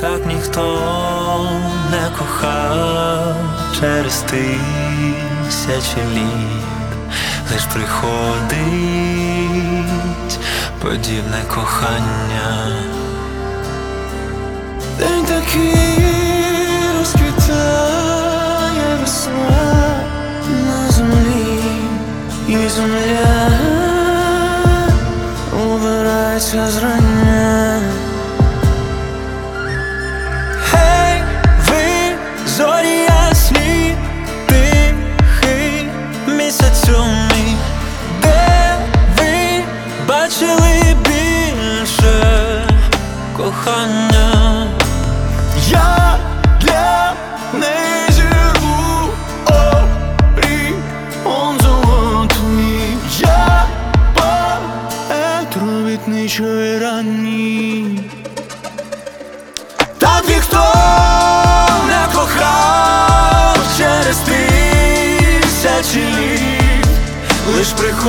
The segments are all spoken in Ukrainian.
Так ніхто не кохав через тисячі літ, лиш приходить подібне кохання. День такий розквітає весна на землі, і земля убирається зрання. Гей, ви, зорі ясні, тихий місяцю мій, де ви бачили більше кохання? Я для неї зірву оріон золотий, я поет робітничої рані. Так ніхто не кохав через тисячі літ, лиш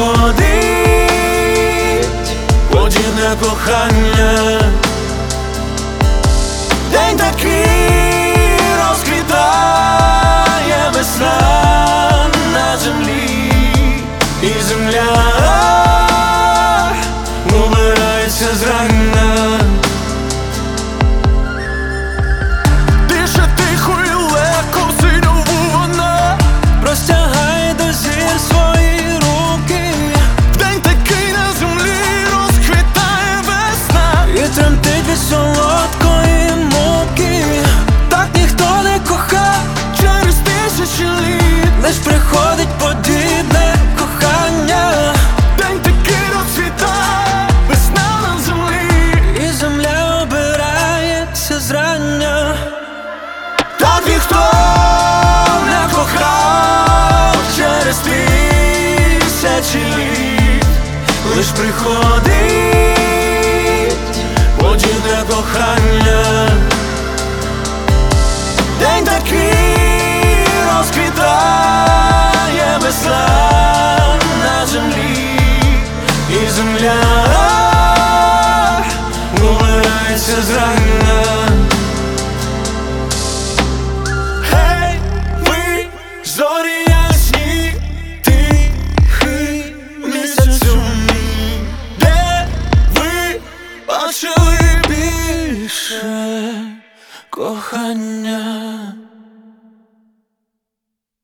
приходить подібне кохання. День такий розквітає весна на землі, і земля убирається зрання. Дише тихо і легко в синьову вона, простягає до зір свої руки. День такий на землі розквітає весна, і тремтить від солодкої муки. Так ніхто не кохав через тисячі літ, лиш приходить подібне кохання. День такий розцвітає весна на землі, і земля обирається зрання. Так ніхто не кохав через тисячі літ, лиш приходить подібне кохання. День такий розквітає весна на землі, і земля убирається зрання. Гей, ви, зорі ясні, тихий місяцю мій, де ви бачили більше кохання?